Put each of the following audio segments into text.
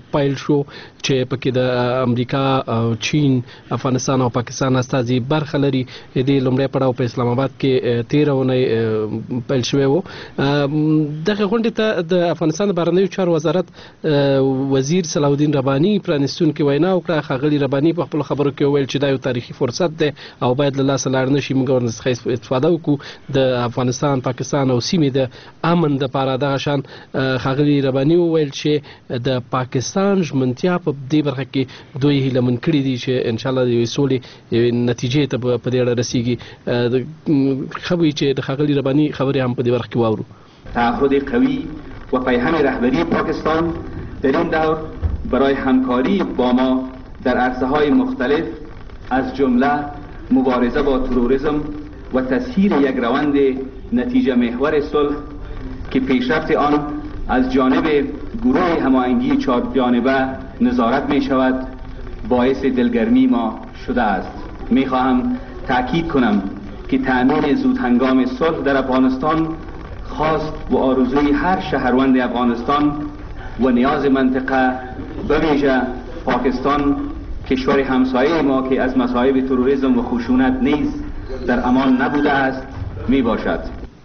پیل شو چې پکې د امریکا او چین افغانستان او پاکستان استازي برخه لري. د لومړی پړاو په اسلام آباد کې 13 اونۍ پیل شوی و. دغه غونډې ته د افغانستان بهرنیو چارو وزارت وزیر صلاح الدین رباني پرانستونکو وینا وکړه. ښاغلي رباني په خپل خبرو کې وویل چې دا یو تاریخي فرصت دی او باید له لاسه لاړ نشي. موږ ورڅخه استفاده وکړو د افغانستان پاکستان او سیمې د امن لپاره. دغه شان ښاغلي رباني وویل چې د پاکستان ژمنتیا په دې برخه کې دوی هیله من کړي دي چې ان شاء الله د سولې نتیجې ته په دې اړه رسیږي. خبري چې د ښاغلي رباني خبرې هم په دې برخه کې واورو. تعهد قوی و پیهم رهبری پاکستان در این دور برای همکاری با ما در عرصه‌های مختلف از جمله مبارزه با تروریسم و تسهیل یک روند نتیجه محور صلح که پیشرفت آن از جانب گروه هماهنگی 4 جانبه نظارت می شود باعث دلگرمی ما شده است. می خواهم تأکید کنم که تأمین زود هنگام صلح در افغانستان خواست و آرزوی هر شهروند افغانستان و نیاز منطقه به ویژه پاکستان کشور همسایه ما که از مصائب تروریسم و خشونت نیز در امان نبوده است می باشد.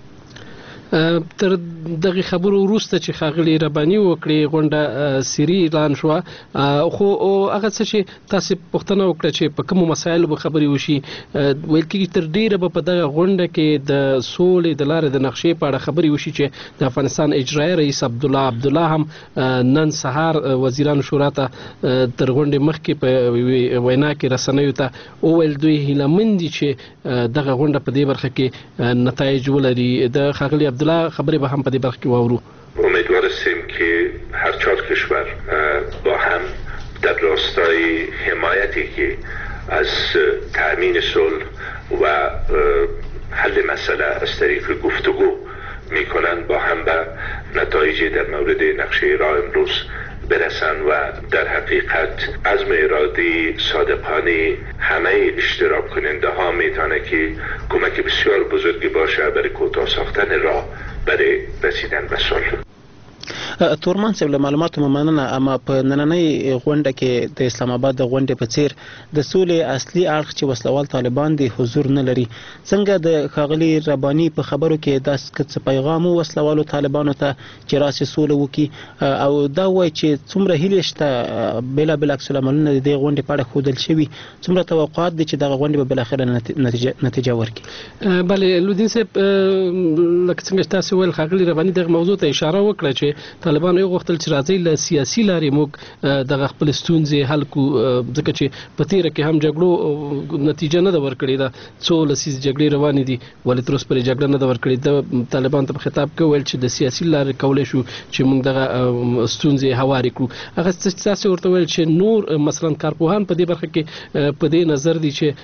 تر دغه خبرو وروسته چې ښاغلي رباني وکړي غونډه سری اعلان شو. خو هغه څه چې تاسو پوښتنه وکړه چې په کوم مسایلو به خبري وشي، ویل کېږي تر ډیره به په دغه غونډه کې د سولې د لارې د نقشې په اړه خبري وشي چې د افغانستان اجرایي رئیس عبدالله هم نن سهار وزیرانو شورا ته تر غونډې مخکې په وینا کې رسنیو ته وویل دوی هیلهمند دي چې دغه غونډه په دې برخه کې نتایج ولري. د ښاغلي عبدالله خبرې به هم په دې برخه کې واورو. امیدوار هستیم که هر 4 کشور با هم در راستای حمایتی که از تأمین صلح و حل مسئله از طریق گفتگو میکنند با هم به نتایجی در مورد نقشه راه امروز برسن و در حقیقت عزم ارادی صادقانه همه اشتراک کننده ها میتونه که کمک بسیار بزرگی باشه برای کوتاه ساختن راه برای رسیدن به صلح. تورمان صاحب له معلوماتو مننه. اما په نننۍ غونډه کې د اسلام آباد د غونډې په څیر د سولې اصلي اړخ چې وسلوال طالبان دي حضور نه لري. څنګه د ښاغلي رباني په خبرو کې داسې پیغام وسلوالو طالبانو ته چې راسي سوله وکي او دا وایي چې څومره هیلې شته بېلابېل عکس العملونه د دې غونډې په اړه ښودل شوي، څومره توقعات دي چې دغه غونډې به بالاخره نتیجه ورکړي؟ بله لودین صاحب، لکه څنګه تاسو ویل ښاغلي رباني دغه موضوع ته اشاره وکړه چې طالبان یو غوښتل چې راځي له سیاسي لارې موږ دغه خپل ستونزې حل کړو، ځکه چې په تیره کې هم جګړو نتیجه نه ده ورکړې. ده څو لسیزې جګړې روانې دي ولې تر اوسه پورې جګړه نه ده ورکړې. د طالبان ته په خطاب کې ویل چې د سیاسي لارې کولی شو چې موږ دغه ستونزې هوارې کړو. هغه څه تاسو ورته ویل چې نور مثلا کارپوهان په دې برخه کې په دې نظر دي چې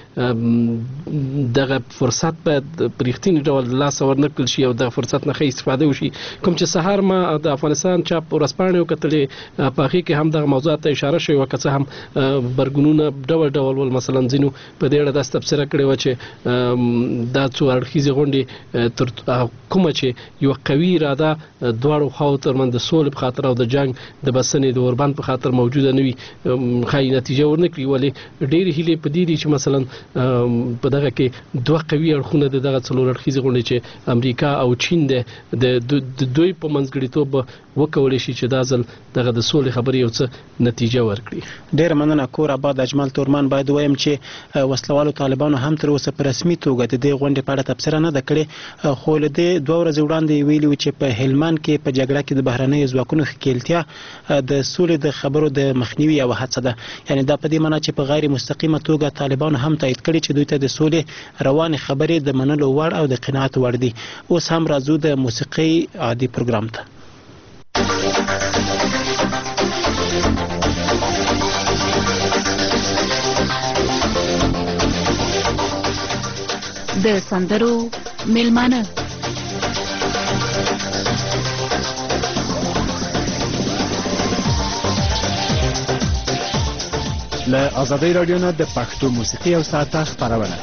دغه فرصت باید په رښتیني ډول لاس ورنکړل شي او دغه فرصت نه ښه استفاده وشي. کوم چې سهار ما د افغانستان چاپ ورځپاڼې وکتلې په هغې کې هم دغه موضوعات ته اشاره شوې وه، که څه هم برګونونه ډول ډول ول. مثلا ځینو په دې اړه داسې تبصره کړې وه چې دا څو اړخیزې غونډې تر کومه چې یوه قوي اراده دواړو خواو ترمنځ د سولې په خاطر او د جنګ د بسنې د اوربند په خاطر موجوده نه وي ښایي نتیجه ورنه کړي. ولې ډېرې هیلې په دې دي چې مثلا په دغه کې دوه قوي اړخونه د دغه څلور اړخیزې غونډې چې امریکا او چین د دوی په منځګړیتوب وکولی شي چې دا ځل دغه د سولې خبرې یو څه نتیجه ورکړي. ډېره مننه کور آباد. اجمل تورمان، باید ووایم چې وسلوالو طالبانو هم تر اوسه په رسمي توګه د دې غونډې په اړه تبصره نه ده کړې، خو له دې 2 ورځې وړاندې ویلي و چې په هلمند کې په جګړه کې د بهرنیو ځواکونو ښکېلتیا د سولې د خبرو د مخنیوي یوه هڅه ده. یعنې دا په دې معنا چې په غیر مستقیمه توګه طالبانو هم تایید کړي چې دوی ته د سولې روانې خبرې د منلو وړ او د قناعت وړ دي. اوس هم راځو د موسیقۍ عادي پروګرام ته. د سندرو میلمانه له آزادۍ راډیو نه د پښتو موسیقي او ساعته خپرونه.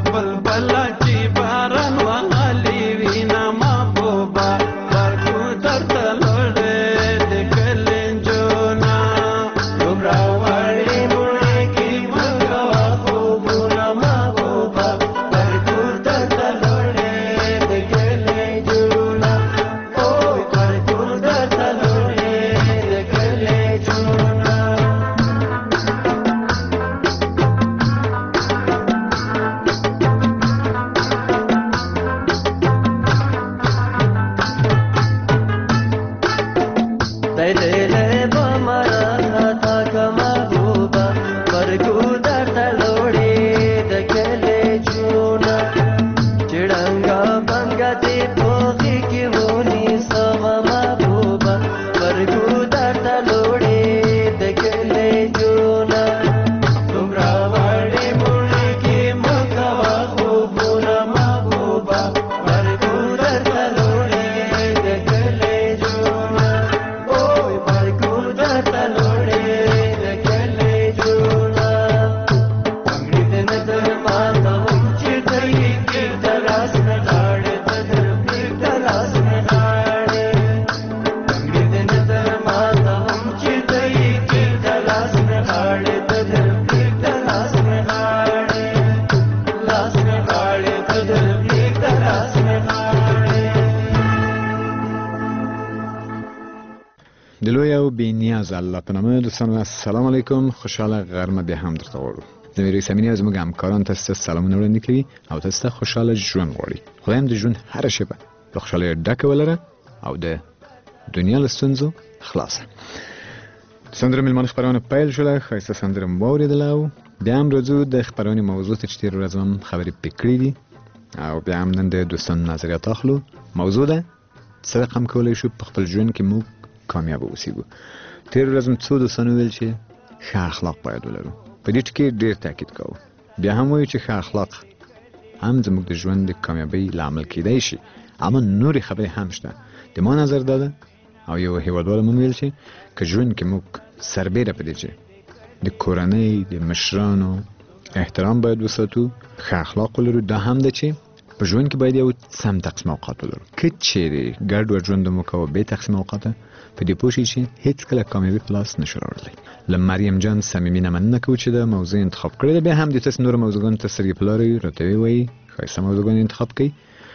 دلوی او بی نیاز الله په نامه دوستان السلام علیکم خوشاله غرمه به هم درته غواړو د میری سمینه از موږ همکاران تاسو سلامونه وړاندې کوي او تاسو خوشاله ژوند غواړي خدایم د ژوند هر شیبه د خوشاله ډکه ولره او د دنیا له ستونزو خلاصه. سندره ملمان خبرونه پیل شوله خایسته سندره مواردل او بیا هم راځو د خبرونه موضوع ته چې تیر ورځ هم خبرې پکړې دي او بیا هم نن د دوستان نظریات اخلو. موضوع ده څه رقم کولای شو په خپل ژوند کې موږ کامیاب اوسېږو. تیر ورځ هم څو دوستانو ویل چې ښه اخلاق باید ولرو. په دې ټکي ډېر تاکید کوو. بیا هم وایو چې ښه اخلاق هم زموږ د ژوند د کامیابۍ لامل کېدای شي. اما نورې خبرې هم شته. د ما نظر دا ده او یو هیوادوال هم ویل چې که ژوند کې موږ سربیره په دې چې د کورنۍ د مشرانو احترام باید وساتو، ښه اخلاق ولرو، دا هم ده چې په ژوند کې باید یو سم تقسیم اوقات ولرو. که چیرې ګډوډ ژوند مو کوو بې تقسیم اوقاته په دې پوه شئ چې هیڅکله کامیابي په لاس نشو راوړلی. له مریم جان صمیمینه مننه کوو چې دا موضوع انتخاب کړې ده. بیا هم د تاسو نورو موضوعګانو ته سترګې په لاره راته ووایي ښایسته موضوعګان انتخاب کړئ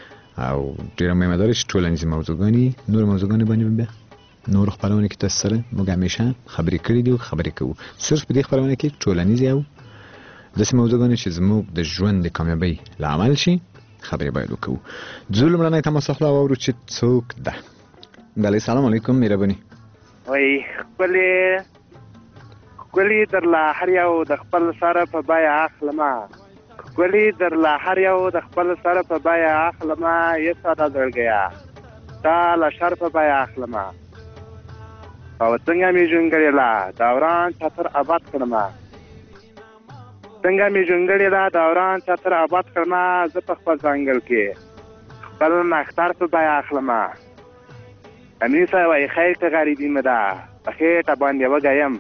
او ډېره مهمه ده چې ټولنیزې موضوعګانې نورو موضوعګانو باندې بیا نورو خپرونو کې تاسو سره موږ همیشه خبرې کړې دي او خبرې کوو. صرف په دې خپرونه کې ټولنیزې او داسې موضوعګانې چې زموږ د ژوند د کامیابۍ لامل شي خبرې باید وکړو. ځو لومړنی تماس اخلو او اورو چې څوک ده. بله سلام علیکم مهرباني. وای ښکلي درله هر یو د خپل سره په بیه اخلمه، ښکلي درله هر یو د خپل سره په بیه اخلمه، یه ساده زړګیه تا له شر په بیه اخلمه او څنګه مې ژوندګړې له دوران چتر آباد کړمه، څنګه مې ژوندګړې له دوران چتر آباد کړمه، زه په خپل ځنګل کې خپل نختر په بیه اخلمه. امین صاحب وایي خیر که غریبي مې ده په خېټه باندې وګیم،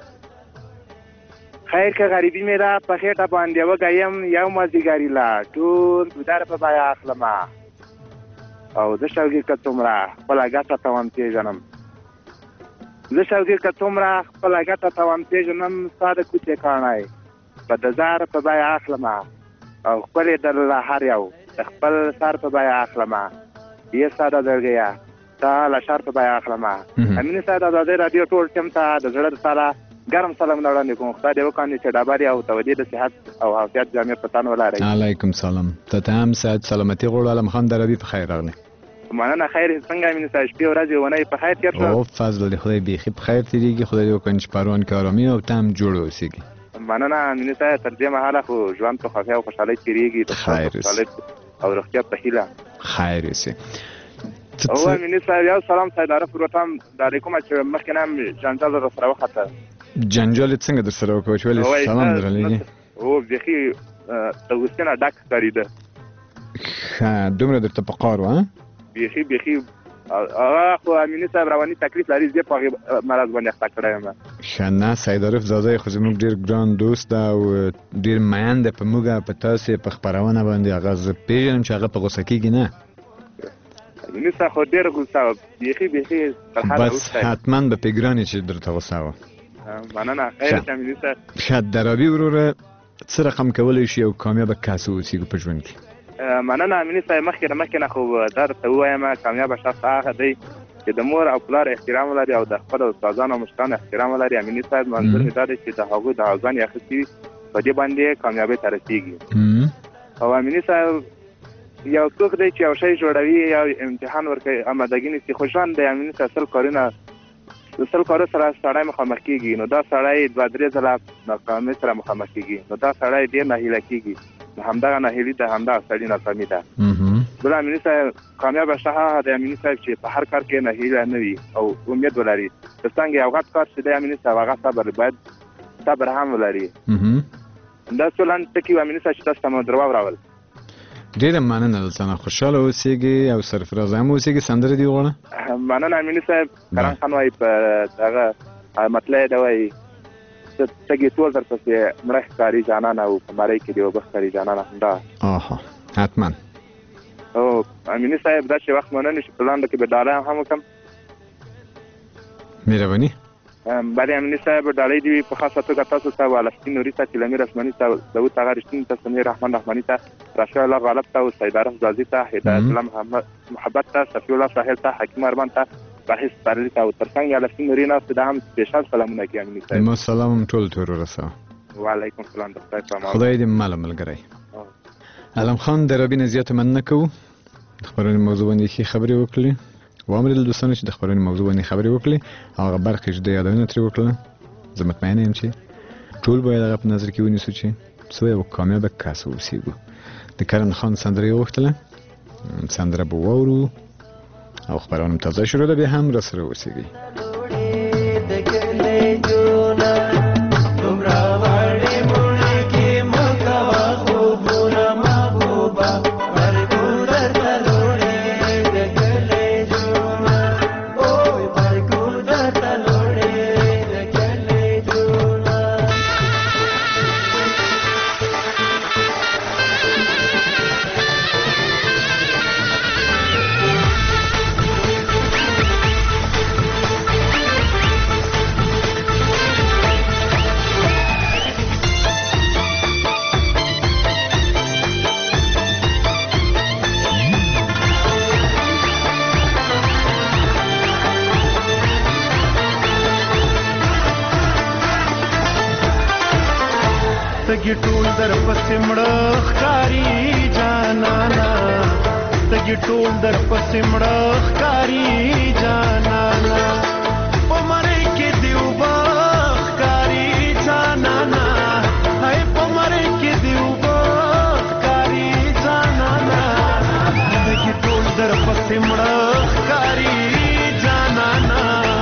خیر که غریبي مې ده په خېټه باندې وګیم، یو مازدیګري له ټول ګودر په بیه اخلمه او زه شوګیر که څومره خپله ګټه توان پېژنم، زه شوګیر که څومره خپله ګټه توان پېژنم، ستا د کوڅې کاڼی په د زر په بیه اخلمه او ښکلې درله هر یو د خپل سر په بیه اخلمه، یې ستا د زړګیه تا له شر په بیه اخلمه. امین صاحب د ازادۍ راډیو ټول ټیم ته د زړه د سره ګرم سلامونه وړاندې کوم. خدای دې وکړي چې ډبرې او تودې د صحت او عافیت جامع په تن ولرئ. علیکم سلام. ته هم صحت سلامتي غواړو. علم خان دربي په خیر راغلی. مننه. خیر څنګه امین صاحب شپې ورځې ونې په خیر تېر شو؟ او فضل دې خدای بیخي په خیر تېرېږي. خدای دې وکړي چې پروان کې ارامي او ته هم جوړ اوسېږي. مننه امین صاحب. تر دې مهاله خو ژوند په خوښۍ او خوشحالۍ تېرېږي او روغتیا په هیله خیر اوسې. او امین صاحب یو سلام صاحب پروتام د کومه چې مخکې نه جنجال در سره وخته. جنجال څنګه در سره وکړو چې ولې سلام درلېږي؟ او بیخي د وسکنه ډک کاریده. ښه دومره درته په قار و؟ بیخي هغه خو امین صاحب رواني تکلیف لري. زه په مرض باندې اخته کړی یم. شنه سیدعارف زاده خو زموږ ډیر ګران دوست ده او ډیر مین ده په موږ په تاسو په خبرونه باندې هغه زه پیژنم چې هغه په غوسه کېږي نه نو خو ډیر غوسه بیخي بس حتما به پیګرانی چې درته غوسه و مننه خیر تامینیسه شاید درابي وروره څه رقم کولی شي او کامیاب کس اوسېږو په ژوند کې مننه امینیسه مخکې نه خو درته ووایم کامیاب شخص هغه دی چې د مور او پلار احترام لري او د خپل استادانو او مشرانو احترام لري. امینی صاحب منظور مې دا دی چې د هغوی د هغوی اخیستي په دې باندې کامیابی ته رسیږي. او امینی صاحب یو څوک دی چې یو شی جوړوي یا امتحان ورکوي آمادګي نیسي خو ژوند د امینی صاحب سل کارو سره سړی مخامخ کېږي نو دا سړی 2-3 ځله ناکامۍ سره مخامخ کېږي نو دا سړی ډېر ناهیله کېږي نو همدغه ناهیلي د همدغه سړي ناکامي ده. بل امینی صاحب کامیاب شخص د امینی صاحب چې په هر کار کې ناهیله نه وي او امید ولري د څنګه یو غټ کار چې د امینی صاحب هغه باید صبر هم ولري. دا څلان ټکي امینی صاحب چې تاسو ته درواو راول ډېره مننه دلته خوشاله اوسېږي او سرفراز هم اوسېږي سندره دی غواړه مننه امینی صاحب کران خان وایي په دغه مطلع دی وایي تګي ټول درپسې مړه ښکاري جانانه او په مړی کې دی اوبه ښکاري جانانه همدا حتما او امینی صاحب دا چې وخت مننه چې په لاندې کې به ډاله هم وکم مهرباني بله امینی صاحب ډالۍ دی په خاصه توګه تاسو ته والستین نوري ته تلمیر رسمنی ته داوود هغه رښتینی ته سمیر رحمان رحماني ته راشد الله غالب ته او سیدعارف زازي ته هدایت الله محبت ته صفی الله ساحل ته حکیم ارمان ته بحث پرلی ته او ترڅنګ والستین نوري نه ته هم سپیشال سلامونه کوي امینی صاحب. ما سلام ټول ته ورسوه. وعلیکم السلام د خدای دې ملګری علم خان درابي نه زیاته مننه کوو د خبرونې موضوع باندې ښې خبرې وکړلې وامر دوستانو چې د خبرونې موضوع باندې خبرې وکړلې هغه برخې چې د یادونه ترې وکړله زه مطمئنه یم چې ټول باید هغه په نظر کې ونیسو چې څو یو کامیابه کس اوسېږو. د کرن خان سندره یې وغوښتله سندره به واورو او خبرونه تازه شروع ده بیا هم راسره اوسېږئ. تګي ټول در پسې مړه ښکاري جانانا تګي ټول در پسې مړه ښکاري جانانا په مړی کې دی اوبه ښکاري جانانا هی په مړی کې دی اوبه ښکاري جانانا تګي ټول در پسې مړه ښکاري جانانا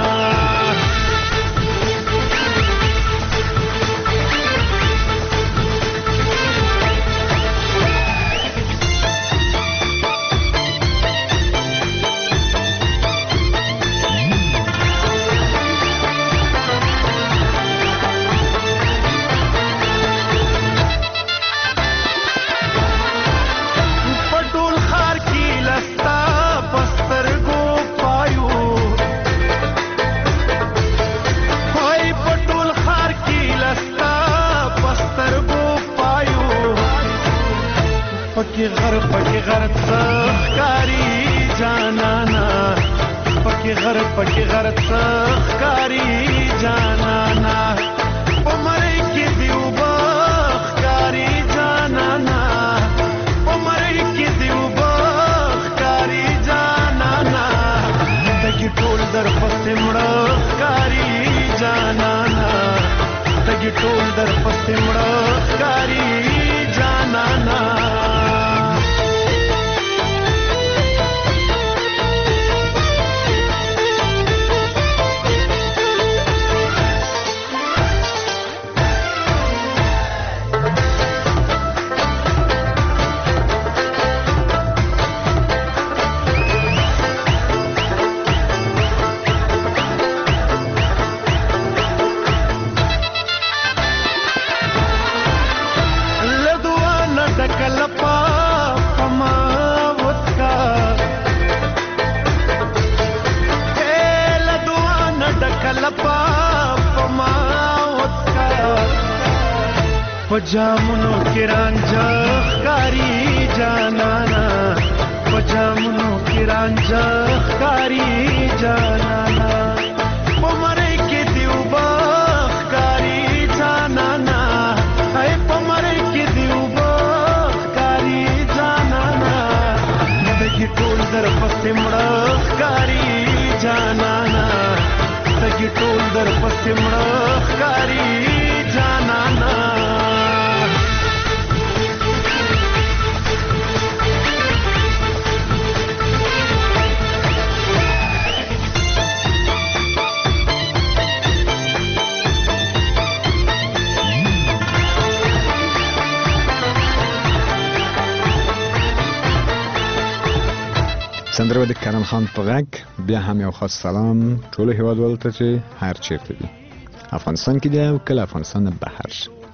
پکی غر څخکاری جانانا پکی غر څخکاری جانانا عمرې کې دی وبخکاری جانانا عمرې کې دی وبخکاری جانانا تګي ټول در پسې مړخکاری جانانا تګي ټول در پسې مړخکاری جانانا پجامونو کې رانجه ښکاري جانانا پجامونو کې رانجه ښکاري جانانا پمړې کې دی وبا ښکاري جانانا هاي پمړې کې دی وبا ښکاري جانانا دګي ټول در پسې مړه ښکاري جانانا دګي ټول در پسې مړه ښکاري جانانا سندره د کرم خان په غږ بیا هم یو خاص سلام ټولو هیوادوالو ته چې هر چیرته دي افغانستان کې دی او کله افغانستان نه بهر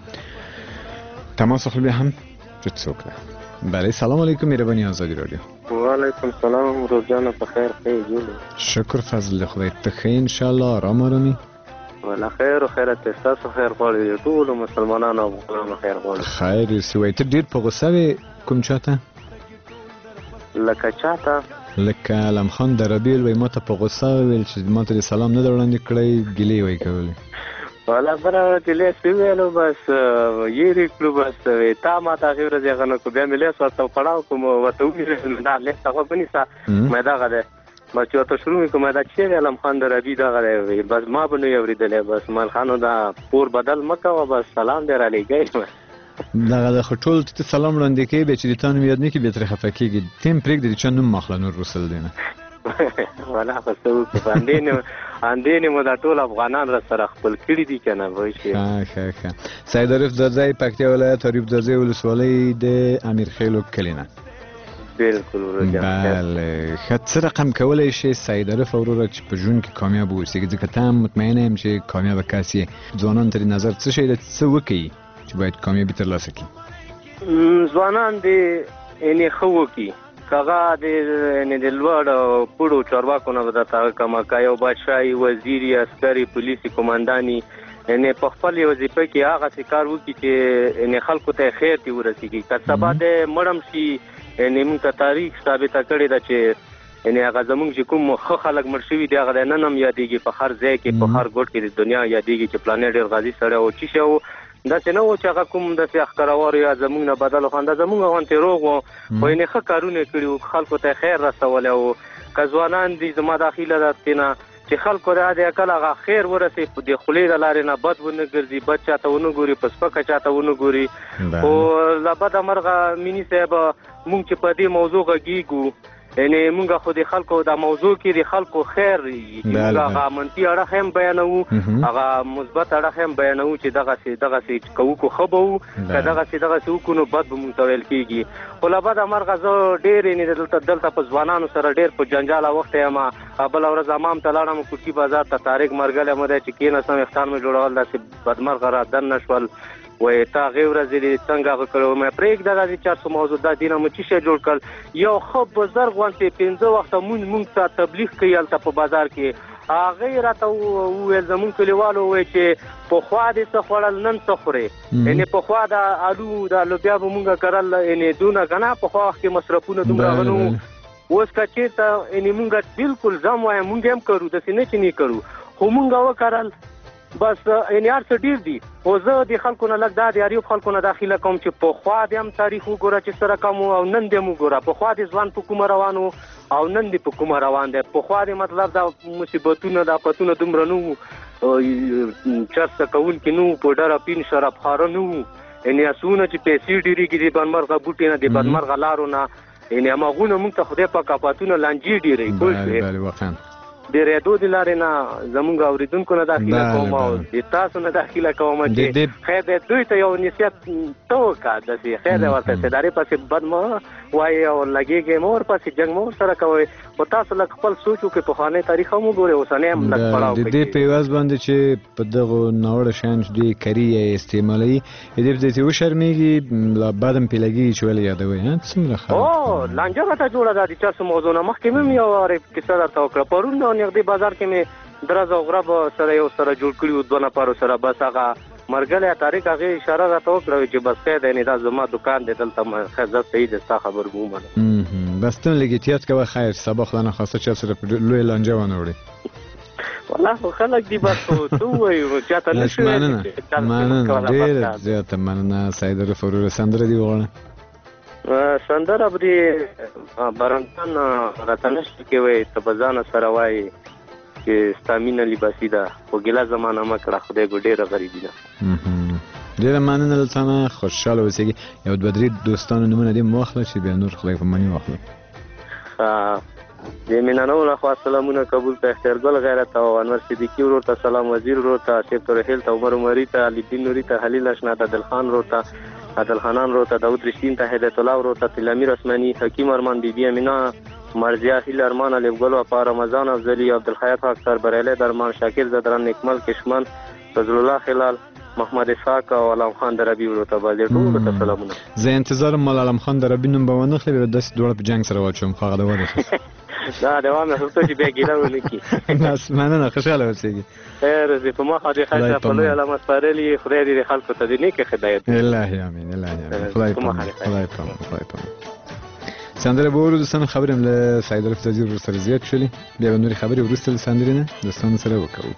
تماس خپل بیا هم چې څوک ده بله سلام علیکم مهرباني آزادی رادیو وعلیکم سلام روزانه په خیر خیر جوړ شکر فضل خدای ته خیر ان شاء الله آرام آرامي ولا خیر او خیرت تاسو خیر غواړي ټول مسلمانانو او افغانانو خیر غواړي خیر سوي ته ډیر په غوسه کوم چاته لکه چاته لکه علم خان دربیل وای ماته په غوسه ویل چې ماته د سلام نه وړاندې کړی ګیلې وای کولې ولا برابر ګیلې سویلو بس یېری کلو بس تا ما تا غیر ځای غنه کو بیا ملي سوته پړاو کوم وته ویل نه له تاسو بني سا مې دا غده ما چې ته شروع کوم دا چې علم خان دربی دا غره بس ما بنو یوریدلې بس مال خانو دا پور بدل مکه و بس سلام در علیګي دغه د خټول ته سلام وړاندې کوي به چې د تاسو یاد نه کې به تر خفه کېږي تیم پرېږدي چې نوم مخله نور رسول دینه ولا خو په اندینه مو دا ټول افغانان را سره خپل کړي دي کنه وای شي ښه سید عارف درځي پکتیا ولایت عارف درځي ولسوالۍ د امیر خیلو کلینه بالکل ورته بله خاطر رقم کولای شي سید عارف وروره چې په ژوند کې کامیاب اوسي ځکه ته مطمئن یم چې کامیاب کاسي ځوانان تر نظر څه شي د څه وکي چې باید کامیابی ترلاسه کړي ځوانان دې یعنې ښه وکړي کاغه د لوړ پوړو چارواکو نه به درته کمه که یو بادشاهي وزیري عسکري پولیسي قمنداني یعنې په خپل وظیفه کې هغسې کار وکړي چې یعنې خلکو ته خیر دې ورسېږي که سبا د مړم شي یعنې موږ ته تاریخ ثابته کړې ده چې یعنې هغه زموږ چې کوم ښه خلک مړ شوي دي هغه د نن هم یادېږي په هر ځای کې په هر ګوټ کې د دنیا یادېږي چې پلانې ډېر غازي سړی و چې شی و داسې نه و چې هغه کوم داسې اخکروار یا زموږ نه بدل خو دا زموږ غوندې روغ و خو یعنې ښه کارونه یې کړي وو خلکو ته خیر رسولی و که ځوانان دي زما دا هیله ده تېنه چې خلکو د هغې عقل هغه خیر ورسوي د خولې د لارې نه بد ونه ګرځي بد چاته ونه ګوري په سپکه چاته ونه ګوري خو له بده مرغه میني صاحب مونږ چې په دې موضوع غږېږو یعنې مونږ خو د خلکو دا موضوع کې د خلکو خیر مونږ هغه منفي اړخ هم بیانوو هغه مثبت اړخ هم بیانوو چې دغسې کوو کو ښه به وو که دغسې وکړو نو بد به مونږ ته ویل کېږي خو له بده مرغه زه ډېر یعنې دلته په ځوانانو سره ډېر په جنجال اوښتی یم بله ورځ امام ته لاړم کوټي بازار ته طارق مرګلی مو دی چې کېناستم ویښتان مې جوړول داسې بدمرغه را دننه شول وای تا هغې ورځې څنګه هغه کړی مې پرېږده دا د 400 موضوع دا دینه مو څه شی جوړ کړل یو ښه بزرګ غوندې 15 وخته مونږ ته تبلیغ کوي هلته په بازار کې هغې راته وویل زمونږ کلیوالو ووایي چې پخوا دې څه خوړل نن څه خورې یعنې پخوا دا الو دا لوبیا به مونږ کرل یعنې دونه که نه پخوا وخت کې مصرفونه دومره غه نه وو اوس که چېرته یعنې مونږ بالکل زم وایم مونږ هم کرو داسې نه چې نه کرو خو مونږ وکرل بس یعنې هر څه ډېر دي خو زه د خلکو نه لږ دا د اریوب خلکو نه دا هیله کوم چې پخوا دې هم تاریخ وګوره چې څه رقم و او نن دې هم وګوره پخوا دې ځوان په کومه روان و او نن دې په کومه روان دی پخوا دې مطلب دا مصیبتونه دا آفتونه دومره نه وو چرس کوونکي نه وو پوډر اپین شراب خاره نه وو یعنې اسونه چې پیسې ډېرېږي د بدمرغه بوټي نه د بدمرغه لارو نه یعنې هماغونه موږ ته خدای پاک آفتونه لانجې ډېروي پوه شوې د ریډیو د لارې نه زموږ اورېدونکو نه دا هیله کوم او د تاسو نه دا هیله کوم چې خیر دی دوی ته یو نصیحت ته وکړه داسې خیر دی ورته څه پسې بد مه وایي او لګېږئ مه ورپسې جنګ مه ورسره کوئ خو تاسو لږ خپل سوچ وکړئ پخوانی تاریخ هم وګورئ اوسنی هم لږ پړاو د دې په عوض باندې چې په دغو ناوړه شیانو چې دوی کري یا استعمالوي د دې په ځای وشرمېږي لا بعد هم پرې لګېږي چې ولې یادوئ څومره ښه لانجه راته جوړه ده د 400 موضوع نه مخکې مې هم یو کیسه درته وکړه پرون نږدې بازار کې مې درز او غرب سره یو سره جوړ کړي وو 2 نفرو سره بس هغه مرګله طارق هغه اشاره راته وکړه چې بس خیر دی دا زما دکان دی دلته خیر زه صحیح ده ستا خبر ومنم بس ته لږ احتیاط کوه خیر سبا خدای نخواسته چا سره لوی لانجه ونه وړي والله خو خلک دی بس ته وایو چاته نشو مننه ډېر زیاته مننه سید رفورور سندره دی وغواړه سندره به بارانتان راته نشته کې وایي ته به ځان سره وایي چې ستا مینه لباسي ده خو ګیله زمانه مه کړه خدای به ډېره غریبي ده ډېره مننه له تا نه خوشحاله اوسېږي یو دوه درې دوستانو نومونه دې مو واخله چې بیا نور خدای په مني واخله د مینانو لخوا سلامونه قبول ته اختیارګل غیرت او انور صدیقي ورور ته سلام وزیر ورور ته آصف تورحیل ته عمر عمري ته علي الدین نوري ته خلیل اشنا ته عادل خان ورور ته عادل خانان ورور ته داود رشدین ته هدایت الله ورور ته تلامیر عثماني حکیم ارمان بیبي امینا مرزیا هیل ارمان علی ګل او په رمضان افضلی عبدالخیات اختر بریلی درمان شاکر زدران نکمل کشمن فضل الله خلال محمد اسحاق او علام خان دربی ورور ته باندې ټول ته سلامونه زه انتظار مال علام خان دربی نوم به ونه خلې به داسې دوړه په جنگ سره واچوم خو هغه د وره دا دوام هڅه چې بیا ګیله ونه کی ناس مننه خوشاله اوسېږي خیر زه په مخه دې خاصه په لوی علامه سپارلي خدای دې خلکو ته دې نیک هدایت الهي امين الهي امين خدای په سندره به ورو دوستانو خبرم له سید رفزازی ورور سره زیات شولې بیا به نورې خبرې وروسته له سندرې نه دوستانو سره وکړو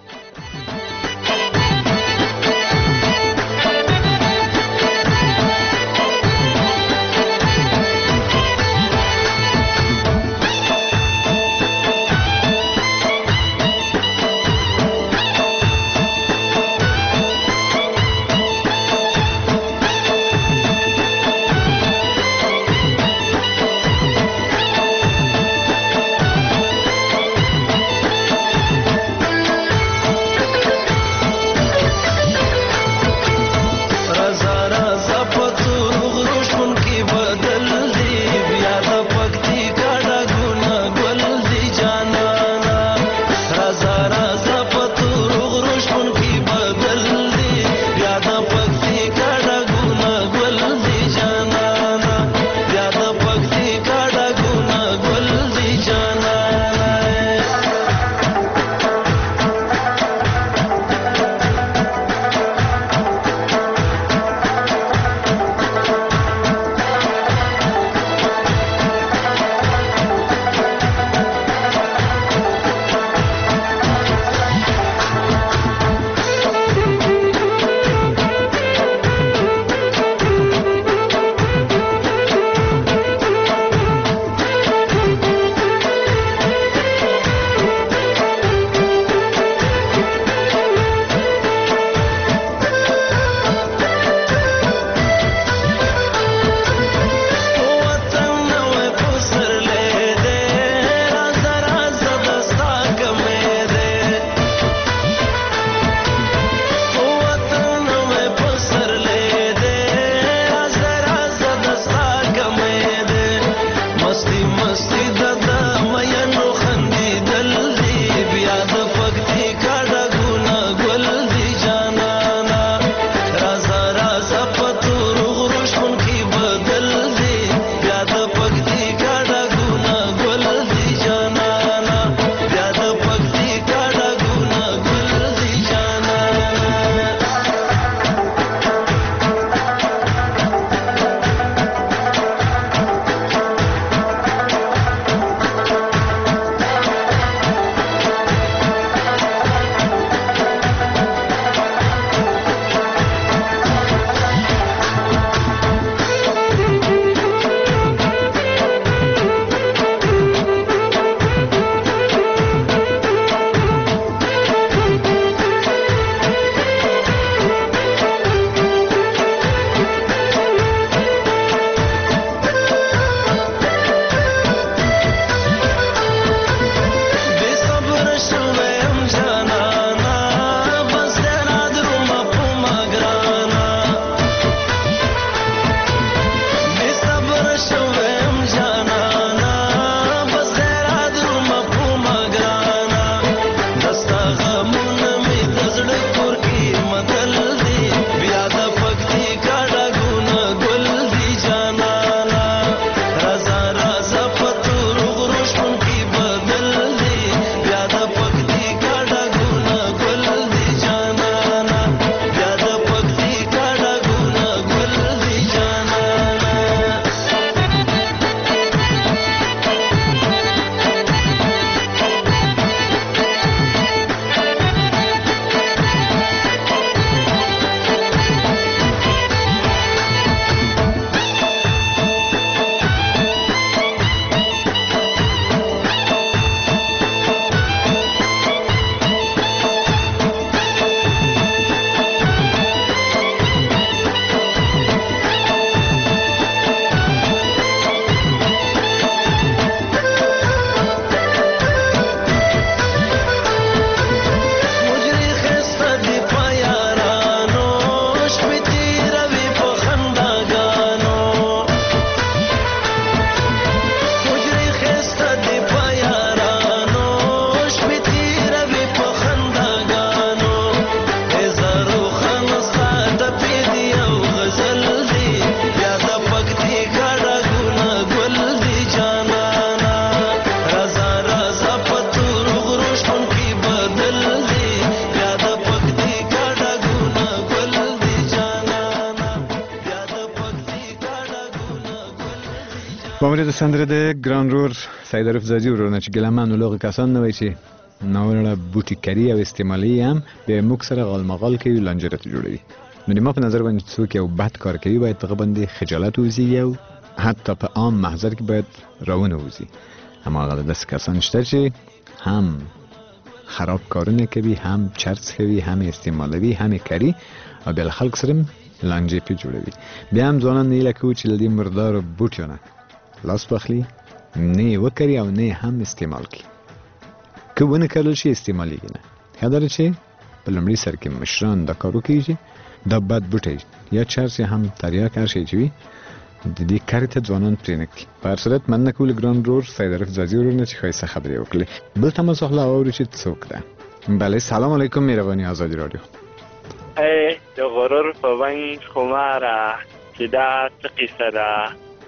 با مورد سندره د ګران رور سید عارف زازي ورونه چې ګلمان ولغه کسان نه وای چې ناوړه بوټي کری او استعمالي هم به موږ سره غالمغال کوي لنجره ته جوړوي. نو ما په نظر باندې څوک یو بد کار کوي باید هغه باندې خجالت وزي او حتی په عام محضر کې باید راونه وزي. اما هغه داسې کسان شته چې هم خراب کارونه کوي، هم چرس کوي، هم استعمالوي، هم کری او بل خلک سره لانجه پی جوړوي. بیا هم ځوانان نه لکه چې لدی مردار بوټیونه لاس بخلی نه وکړي او نه هم استعمال کوي. که ونه کړل شي استعمالېږي نه. خبره چې په لومړي سر کې مشران دا کارو کوي چې دا بد بوټي یا چرس هم تریاک هر شي چې وي د دې کار ته ځوانان پرې نه کوي. په هر صورت مننه کول ګران رور سید عارف زازي ورونه چې ښایسته خبرې وکړې. بل تماس اخلا اوري چې څوک ده. بله سلام علیکم مهرباني آزادی رادیو. د غرور په ونګ خماره چې دا څه قصه ده.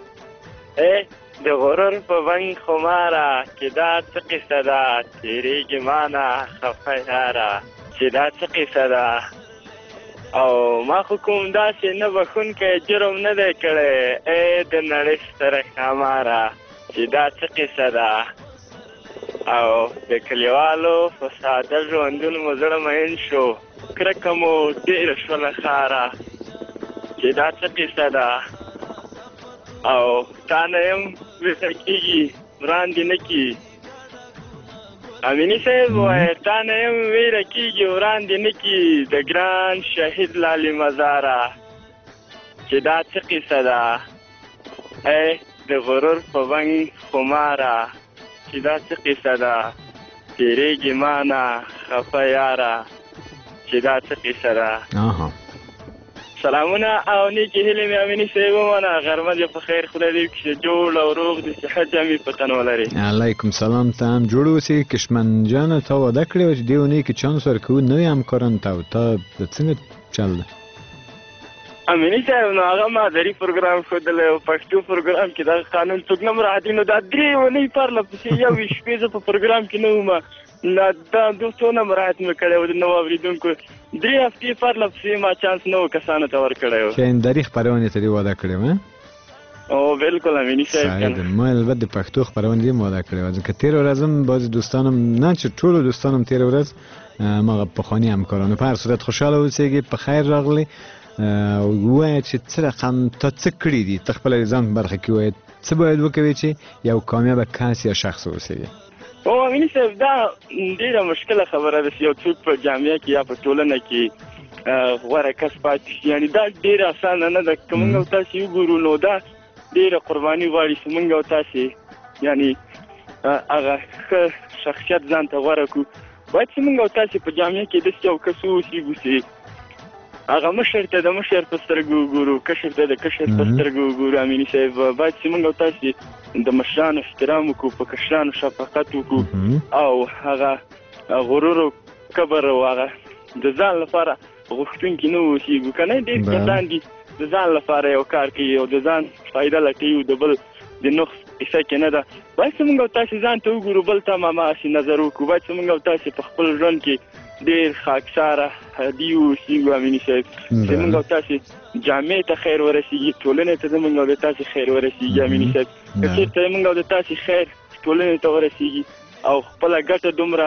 د غرور په ونګ خماره چې دا څه قصه ده. تیریږي مانه خفه یاره چې دا څه قصه ده. او ما خو کوم داسې نه بخونکی جرم نه دی کړی. د نړۍ ستره ښاماره چې دا څه قصه ده. او د کلیوالو په ساده ژوندون مو زړه مین شو. کرکه مو ډېره شوله ښاره چې دا څه قصه ده. او تا نه یم ویښه کېږي وړاندې نه کي. امیني صاحب وایي تا نه یم ویره کېږي وړاندې نه کي. د ګران شهید لالي مزاره چې دا څه قصه ده. د غرور په ونګ خماره چې دا څه قصه ده. تیریږي مانه خفه یاره چې دا څه قصه ده. سلامونه او نیکې هیلې مې امیني صاحب ومنه. غرمه دې په خیر، خدای دې وکړي چې جوړ او روغ د صحت جامې په تن ولري. علیکم سلام. ته هم جوړ اوسې. کشمن جانه تا واده کړی و چې دې اونۍ کې چانس ورکوو نوی همکارانو ته. او تا د څنګه چل ده؟ امیني صاحب نو هغه مادري پروګرام ښودلی او پښتو پروګرام کې دغه قانون څوک نه مراعاتوي. نو دا 3 اونۍ پرله پسې یو شپې زه په پروګرام کې نه وم. دا څونه مراعات مې کړی و د نوو اورېدونکو. 3 هفتې پرله پسې ما چانس نوو کسانو ته ورکړی و. شاهنداري خپرونې ته دې واده کړی و؟ او بالکل امیني صاحب ما البته د پښتو خپرونې دې واده کړی و. ځکه تېره ورځ هم بعضې دوستانم نه چې ټولو دوستانم تېره ورځ هماغه پخواني همکارانو. په هر صورت خوشحاله اوسېږي، په خیر راغلې. ووایه چې څه رقم تا څه کړي دي، ته خپله ځان په برخه کې ووایه څه باید وکوې چې یو کامیابه کس یا شخص اوسېږي. او امیني صاحب دا ډېره مشکله خبره ده چې یو څوک په جامعه کې یا په ټولنه کې غوره کس پاتې شي. یعنې دا ډېره اسانه نه ده. که موږ او تاسې وګورو نو دا ډېره قرباني غواړي چې موږ او تاسې یعنې هغه ښه شخصیت ځان ته غوره کړو. باید چې موږ او تاسې په جامعه کې داسې یو کس واوسېږو چې هغه مشر ته د مشر په سترګو وګورو، کشر ته د کشر په سترګو وګورو. امیني صاحب باید چې موږ او تاسې د مشرانو احترام وکړو، په کشرانو شفقت وکړو او هغه غرور او کبر او هغه د ځان لپاره غوښتونکي نه واوسېږو. که نه ډېر کسان دي د ځان لپاره یو کار کوي او د ځان فایده لټوي او د بل د نقص کیسه کې نه ده. باید چې موږ او تاسې ځان ته وګورو، بل ته هم هماغسې نظر وکړو. باید چې موږ او تاسې په خپل ژوند کې ډېر خاکساره هدي واوسېږو. امیني صاحب چې موږ او تاسې جامعې ته خیر ورسېږي، ټولنې ته زموږ او د تاسې خیر ورسېږي. امیني صاحب که چېرته موږ او د تاسې خیر ټولنې ته ورسېږي او خپله ګټه دومره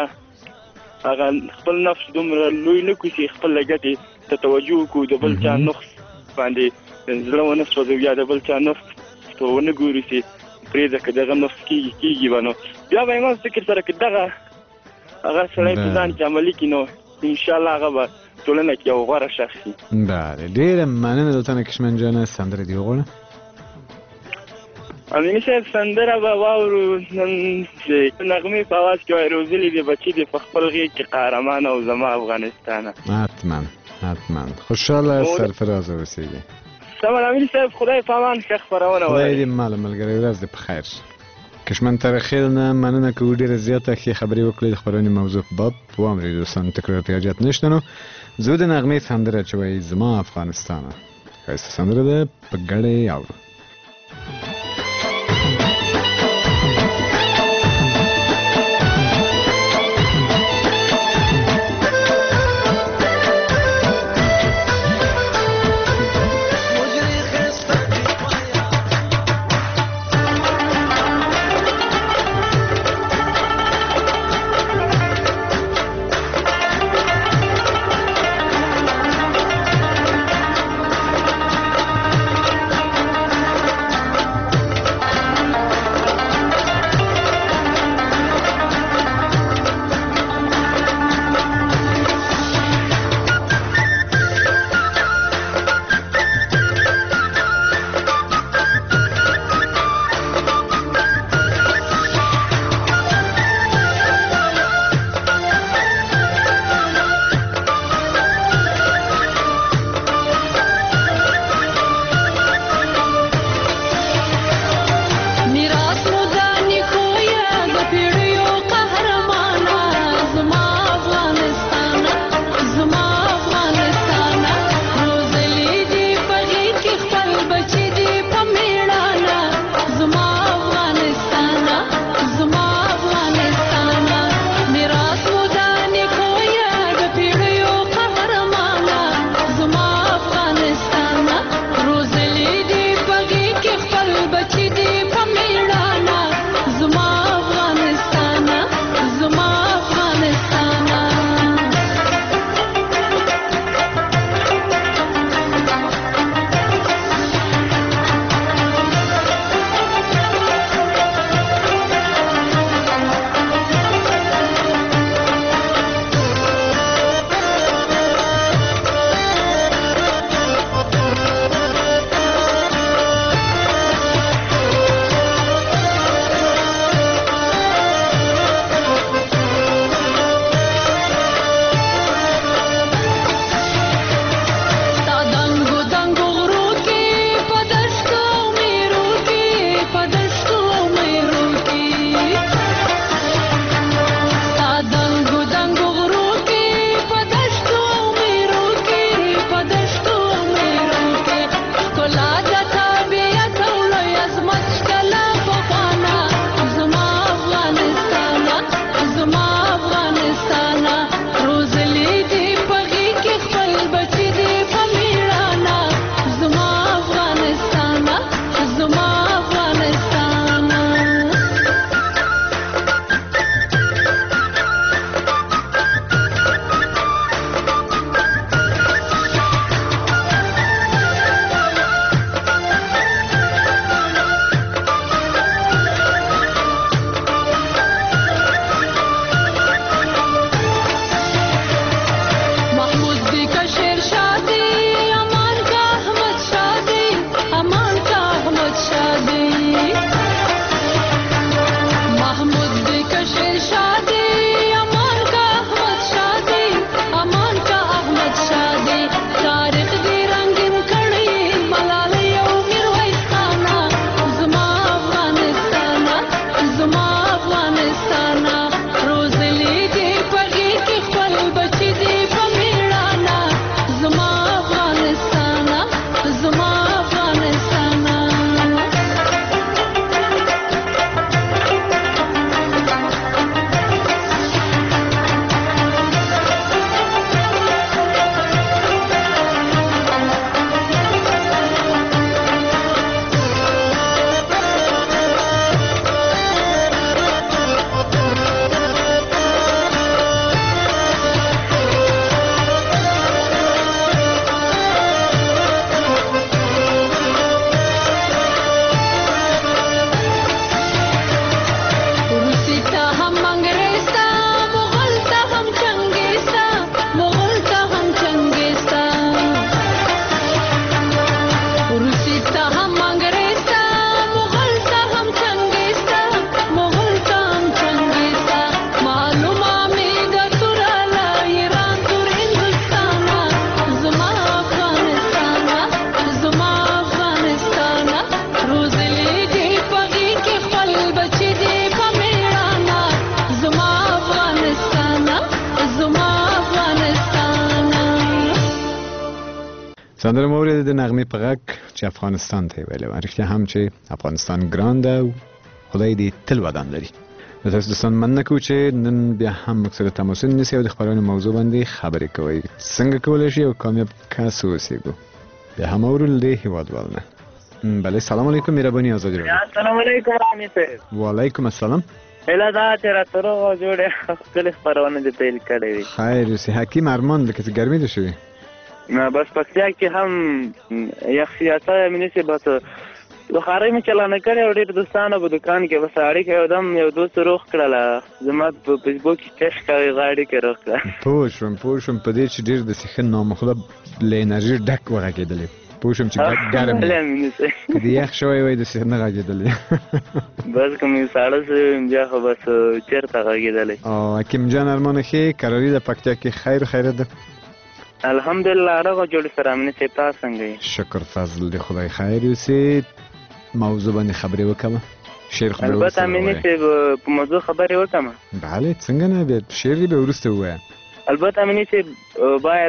هغه خپل نفس دومره لوی نه کړو چې خپله ګټې ته توجه وکړو، د بل چا نقص باندې زړه ونه سوځو یا د بل چا نقص ته ونه ګورو چې پرېږده که دغه نقص کېږي به نو بیا به ما فکر سره که دغه هغه سړی په ځان کې عملي کړي نو انشاءالله هغه به ټولنه کې یو غوره شخص وي. بله ډېره مننه دلته نه کشمن جانه. سندره دې وغواړه. امیني صاحب سندره به واورو نن چې نغمې په اواز کې وایي روزلي دې بچي دې په خپل غېږ کې قهرمان او زما افغانستانه. حتما خوشحاله سرفرازه اوسېږي. سمه امیني صاحب خدای په امان ښه خپرونه وایي. خدای دې ماله ملګری ورځ دې په خیر. کشمن ترخیل نه مننه کوو. ډېره زیاته ښې خبرې وکړې. د خپرونې موضوع په باب واورئ دوستان. تکرار ته حاجت نشته. نو زه د نغمې سندره چې وایي زما افغانستانه ښایسته سندره ده، په ګډه یې اورو. سندره مورد د نغمه په غږ چې افغانستان ته ویل ورښتیا هم چې افغانستان ګران ده او خدای دې تل ودان لري. د تاسو دوستان مننه کوم چې نن بیا هم موږ سره تماس ونیسئ او د خبرونې موضوع باندې خبرې کوئ. څنګه کولی شئ یو کامیاب کس واوسېږو. بیا هم اورل د هیوادوالو نه. بله سلام علیکم مهرباني آزادي راډیو. السلام علیکم رحمت وعلیکم السلام. اله دا چې راته روغ جوړه خپل خبرونه دې پیل کړې وي. خیر اوسې حکیم ارمان لکه چې ګرمي ده شوې. نه بس پکتیا کې هم یخ سیاست منیسي بس بخاري مې چلانه کړې او ډېر دوستانو په دکان کې بس اړیکه یو دم یو دوست روغ کړله زما په فیسبوک کې کش کوي غاړي کې روغ کړه. پوه شوم په دې چې ډېر د سیخن نامخله له انرژي ډک وغږېدلې. پوه شوم چې ګرم که د یخ شوی وای د سیخن نه غږېدلې. بس کوم ساړه شوی بیا خو بس چېرته غږېدلې. حکیم جان ارمان ښې کراري د پکتیا کې خیر ده؟ الحمدلله راغو جوړ سره امنه چې تاسو څنګه شکر فضل دی خدای خیر اوسې. موضوع باندې خبرې وکړه. شعر خبرې البته امنه چې په موضوع خبرې وکړه. بله څنګه نه بیا شعر به وروسته ووایه. البته امنه چې باید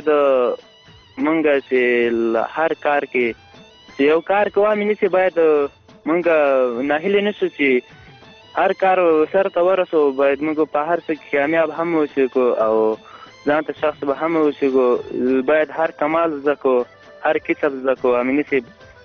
مونږ چې هر کار کې چې یو کار کوو امنه چې باید مونږ ناهیلې نشو چې هر کار سر ته ورسو باید مونږ په هر څه کې کامیاب هم اوسو او ځان ته شخص به هم اوسو باید هر کمال زده کو هر کسب زده کو امنه چې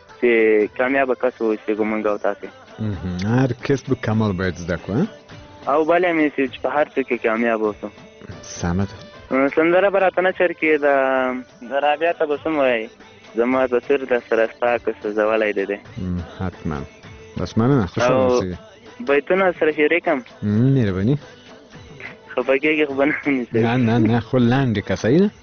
کامیاب کس اوسو مونږ او تاسو هر کسب کمال باید زده کو او بلې امنه چې په هر څه کې کامیاب اوسو. سمه ده. سندره براته نه چر کې د رابعه ته به څه وایي زما د سر د سره ستا که څه زولی دی حتما بس مننه خوشحاله اوسئ. بیتونه سره شریکم مهرباني خفه کېږي خو به نه ونیسئ. نه خو لنډې کسۍ ده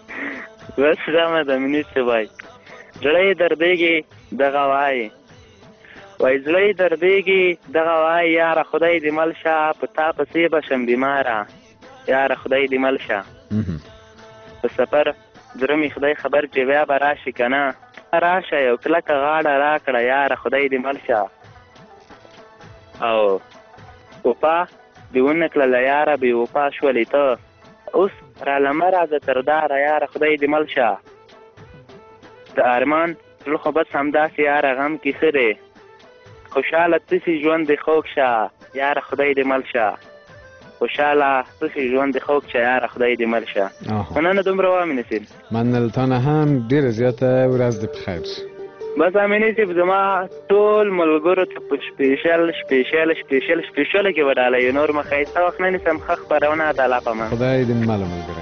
بس سمه ده منیسې وایي زړه یې دردېږي دغه وایي زړه یې دردېږي دغه وایي یاره خدای دې مل شه په تا پسې به شم بیماره یاره خدای دې مل شه په سفر زړه مې خدای خبر چې بیا به راشي که نه راشه یو کلکه غاړه راکړه یاره خدای دې مل شه او وفا دې ونه کړله یاره بې وفا شولې ته اوس راله مه راځه تر داره یاره خدای دې مل شه د ارمان زړه خو بس همداسې یاره غم کې ښه دی خوشحاله تسې ژوند دې خوږ شه یاره خدای دې مل شه خوشحاله تسې ژوند دې خوږ شه یاره خدای دې مل شه. مننه دومره وامینه صاحب. مننه تا نه هم ډېره زیاته ورځ دې په خیر. بس امینه صاحب زما ټول ملګرو ته په سپیشل کې به ډالۍ نور مه ښایسته وخت نه نیسم ښه خپرونه د الله په امان. خدای دې مله ملګری.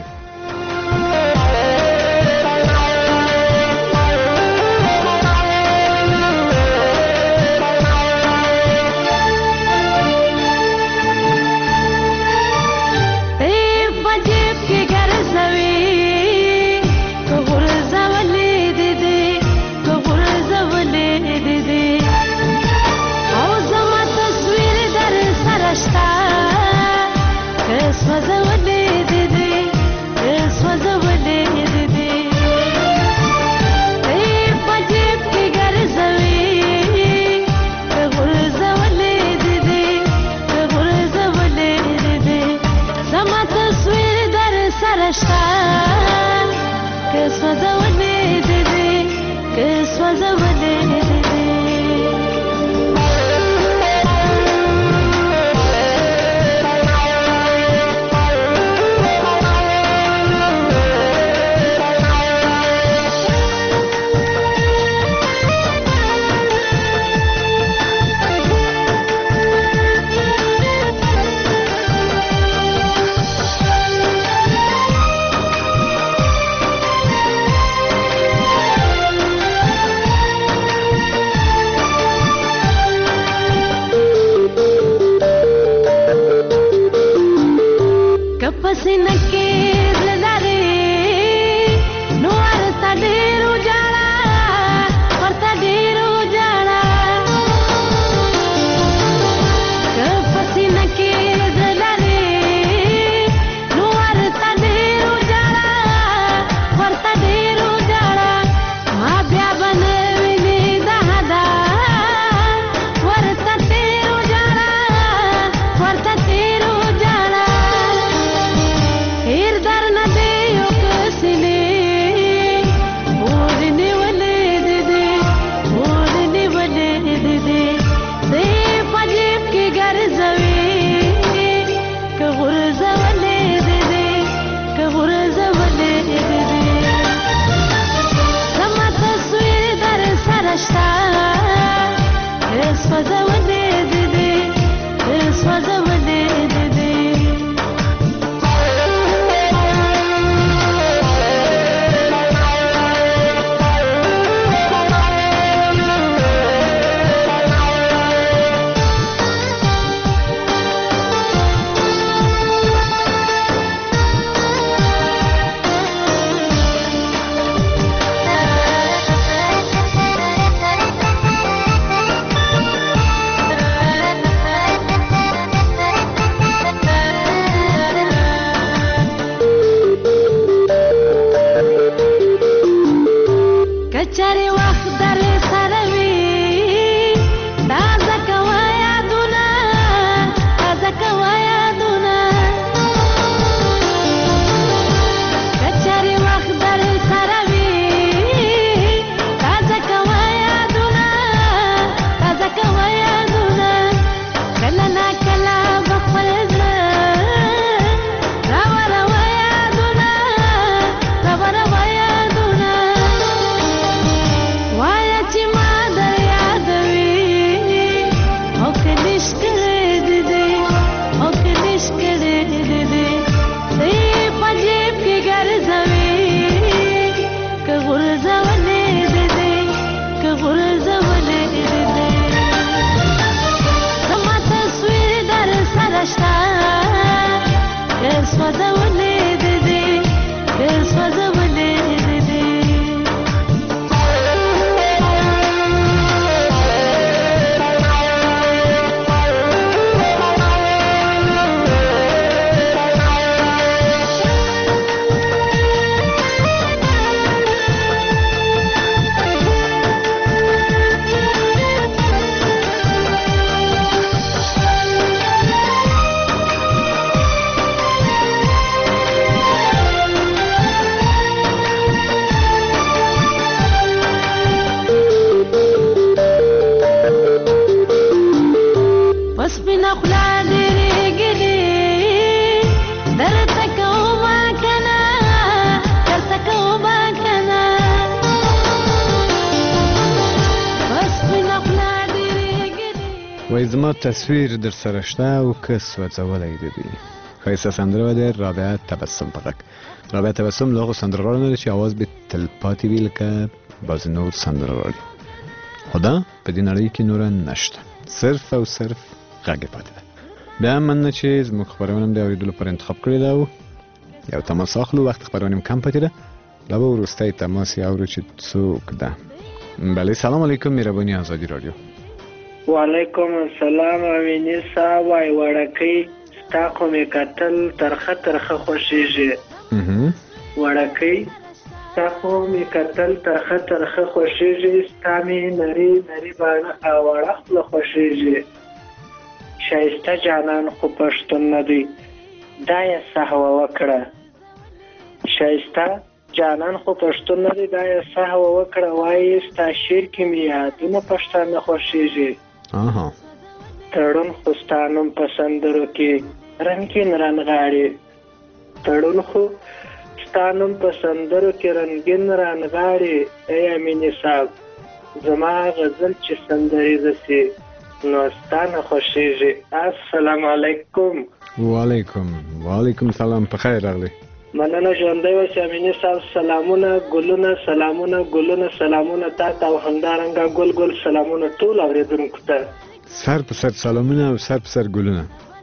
وای زما تصویر در سره شته او که سوځولی د دوی. ښایسته سندره ده رابعه تبسم په غږ. رابعه تبسم له هغو سندرغاړو نه ده چې اواز به تلپاتې وي لکه بعضې نور سندرغاړي، خو دا په دې نړۍ کې نوره نشته، صرف او صرف غږ یې پاتې ده. بیا هم مننه چې زموږ خپرونه هم د اورېدلو لپاره انتخاب کړې ده او یو تماس اخلو. وخت خپرونې هم کم پاتې ده، لا به وروستی تماس یې اورو چې څوک ده. بله سلام علیکم، مهرباني آزادي راډیو. وعلیکم السلام امینی صاحب، وای وړکۍ ستا خو مې کتل ترخه ترخه خوښېږي. وړکۍ ستا خو مې کتل ترخه ترخه خوښېږي، ستا مې نري نري باڼه او وړه خوله خوښېږي. ښایسته جانان خو پښتون نه دی، دا یې سهوه وکړه. ښایسته جانان خو پښتون نه دی، دا یې سهوه وکړه. وایي ستا شعر کې مې یادونه پښتانه خوښېږي. تړون خو ستا نوم په سندرو کې رنګین رانغاړي. تړون خو ستا نوم په سندرو کې رنګین رانغاړي. ای امینې صاحب زما غزل چې سندریزه سي نو ستا نه خوښېږي. السلام علیکم. وعلیکم سلام، په خیر راغلی. مننه، ژوندی اوسې امینې صاحب. سلامونه ګلونه، سلامونه ګلونه، سلامونه تا ته او همدارنګه ګل ګل سلامونه ټول اورېدونکو ته. سر په سر سلامونه او سر په سر ګلونه.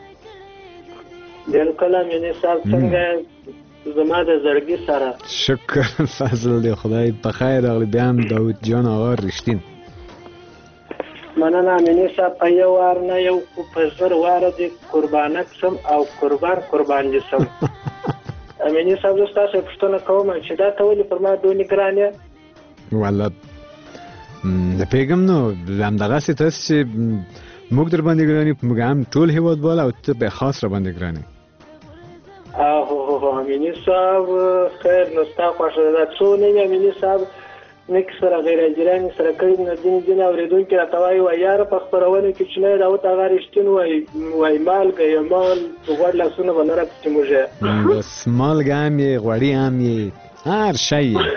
بلکل امینې صاحب، څنګه زما د زړګي سره؟ شکر فضل دی خدای، په خیر راغلی. بیا هم داود جان آقا رښتین. مننه امینې صاحب، په یو وار نه یو خو په زر واره دې قربانک سم او قربان دې سم. امینې صاحب زه ستاسو پوښتنه کوم چې دا ته ولې پر ما دونې ګران یې؟ والله نه پوهېږم، نو همدغسې تاسو چې موږ در باندې ګران یو، موږ هم ټول هېوادوال او ته به خاص را باندې ګران یې. امینې صاحب خیر، نو ستا خوښه ده. څو نوي امینې صاحب نیک سره غیر اجراني سره کړي نه ځینې اورېدونکي راته وایي یاره په خپرونه کې چې نه داود هغه رښتین وایي مالګه یې مال غوړ لاسونه به نه راپسې موږ بس مالګه هم یې غوړي هم یې هر شی یې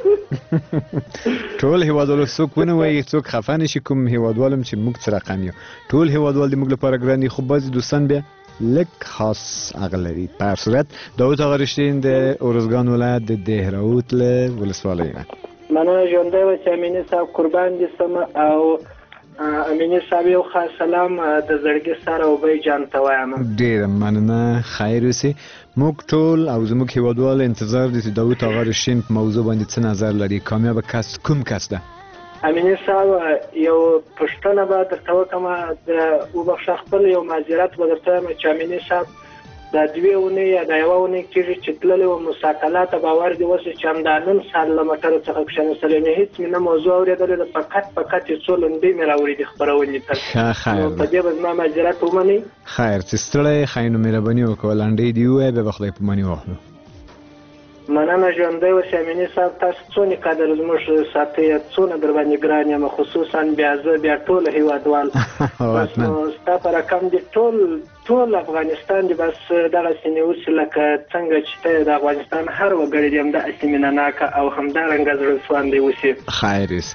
ټول هېوادوالو څوک ونه وایي څوک خفه نه شي. کوم هېوادوال هم چې موږ څه رقم یو، ټول هېوادوال د موږ لپاره ګران دي، خو بعضې دوستان بیا لږ خاص هغه لري. په هر صورت داود هغه رښتین د ارزګان ولایت د دهراوت له ولسوالۍ نه. مننه، ژوندی اوسې امینې صاحب، قربان دې سمه. او امینې صاحب یو خاص سلام د زړګي سره اوبۍ جان ته وایم. ډېره مننه، خیر اوسې. موږ ټول او زموږ هېوادوال انتظار دي چې داود آقا رښتین په موضوع باندې څه نظر لري. کامیابه کس کوم کس ده؟ امینې صاحب یو پوښتنه به درته وکړم، وبخښه خپل یو معذرت به درته وایم چې امینې صاحب دا 2 اونۍ یا دا 1 اونۍ کېږي چې تللی وم مساکلات باور دې وسو چې همدا نن سهار له موټرو څخه کښېنستلی مې هېڅ مې نه موضوع اورېدلې ده، فقط یې څو لنډۍ مې راوړي دي خپرونې ته. خیر په دې به زما معذرت ومنئ. خیر چې ستړی ښایي نو مهرباني وکړه لنډۍ دې ووایه بیا به خدای په مني واخلو. مننه، ژوندی اوسې امینې صاحب. تاسو څونه قدر زموږ ساتئ، څونه در باندې ګران یم، خصوصا بیا زه بیا ټول هېوادوال. بس نو ستا په رقم دې ټول افغانستان دې بس دغسې نیوسي لکه څنګه چې ته د افغانستان هر وګړی دې همداسې مینه ناکه او همدارنګه زړه سواندی اوسي. خیر اوسې.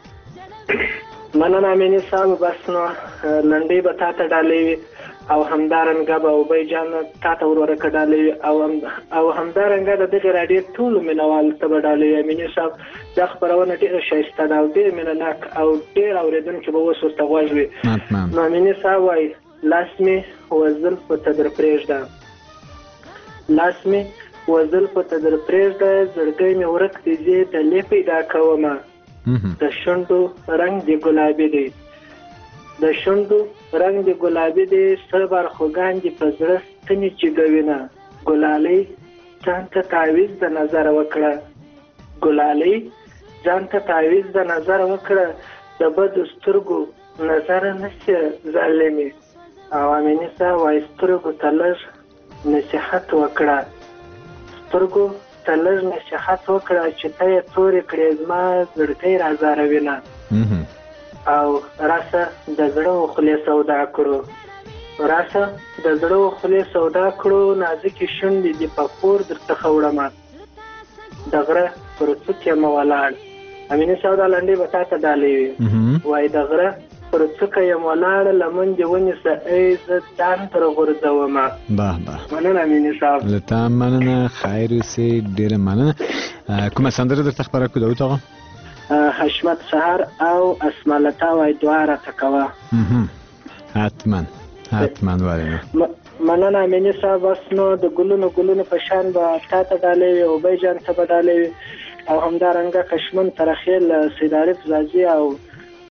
مننه امینې صاحب. بس نو لنډۍ به تا ته ډالۍ وي او همدارنګه به اوبۍ جان تا ته ورورکه ډالۍ وي او همدارنګه د دغې راډیو ټولو مینهوالو ته به ډالۍ وي. امینې صاحب دا خپرونه ډېره ښایسته ده او ډېر مینه ناک او ډېر اورېدونکي به اوس ورته غوږ وي. نو امینې صاحب وایي لاس مې وزل په تدر پرېږده، لاس مې وزل په تدر پرېږده، زړګی مې ورک دی زه دلې پیدا کومه، د شونډو رنګ دې ګلابي دی، د شونډو رنګ دې ګلابي دی، سر برخوګان دې په زړه ستنې چیږوینه، ګلالۍ ځان ته تعویض د نظر وکړه، ګلالۍ ځان ته تعویض د نظر وکړه، د بدو سترګو نظر نشي ظالمې. او امینې صاحب وایي سترګو ته لږ نصیحت وکړه، سترګو ته لږ نصیحت وکړه چې ته یې تورې کړې زما زړګی رازاروینه، او راسه د زړه و خولې سودا کړو، راسه د زړه و خولې سودا کړو، نازکې شونډې دې په پور درڅخه وړمه، د غره پر څوک یم ولاړ. امینې صاحب دا لنډۍ به تا ته ډالۍ وي. وایي د غره پر څوکه یم ولاړه لمن دې ونیسه ای زه ځان تر غورځومه. به به مننه مینې صاحب. له تا مننه، خیر اوسې، ډېره مننه. کومه سندره درته خپره کړو داود آغا؟ حشمت سهار او اسمالتا وای دعا راته کوه. حتما وایه. مننه مینې صاحب. بس نو د ګلونو په شان به تا ته ډالۍ وي، اوبۍ جان ته به ډالۍ وي، او همدارنګه کشمن ترخیل سید عارف زازي او